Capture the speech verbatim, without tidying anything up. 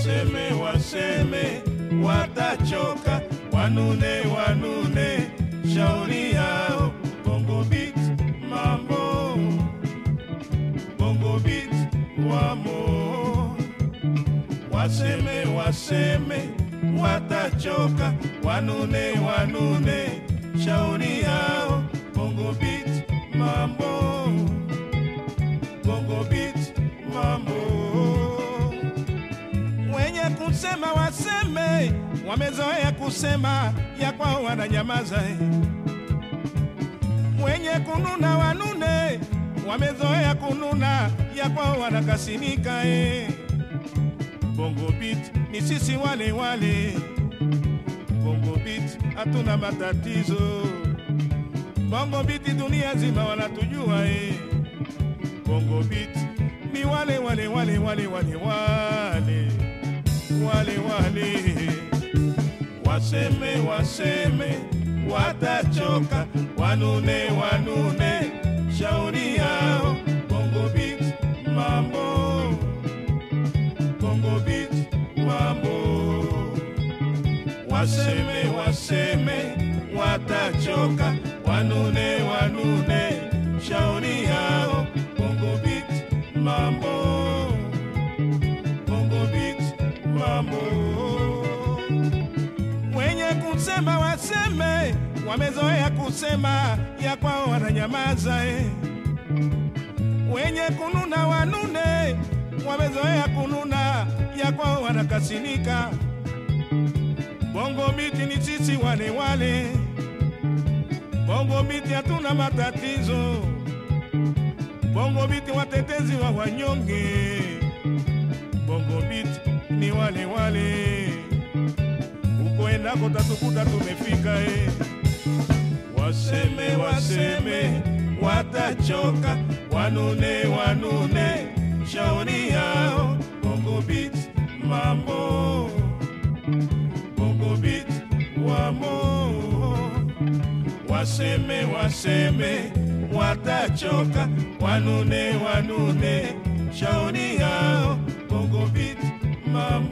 waseme waseme watachoka, wanune wanune shauri yao. Bongo Beat mambo, Bongo Beat wamo. Waseme waseme watachoka, wanune wanune shauri yao. Bongo Beat mambo, Bongo Beat mambo. Wenye kusema waseme, wamezoea kusema ya kwao wananyamaza. Wenye kununa wanune, wamezoea kununa ya kwao wanakasinika. Bongo Beat ni sisi wale wale, Bongo Beat hatuna matatizo. Bongo Beat dunia zima wanatujua. Bongo Beat ni wale wale wale wale wale wale wale wale. Waseme waseme watachoka, wanune wanune shauri yao. Bongo Beat mambo, Bongo Beat mambo. Waseme waseme watachoka, wanune wanune shauri yao. Bongo Beat mambo, Bongo Beat mambo. Wenye kusema waseme, wamezoea kusema ya kwao wananyamaza. Wenye kununa wanune, wamezoea kununa ya kwao wanakasinika. Bongo Beat ni sisi wale wale, Bongo Beat hatuna matatizo. Bongo Beat watetezi wa wanyonge, Bongo Beat ni wale wale. Uko endako tatukuta tumefika. eh. Waseme waseme watachoka, wanune wanune shauri yao. Bongo Beat mambo, Bongo Beat wamo. Waseme waseme watachoka, wanune wanune shauri yao. Bongo Beat mambo.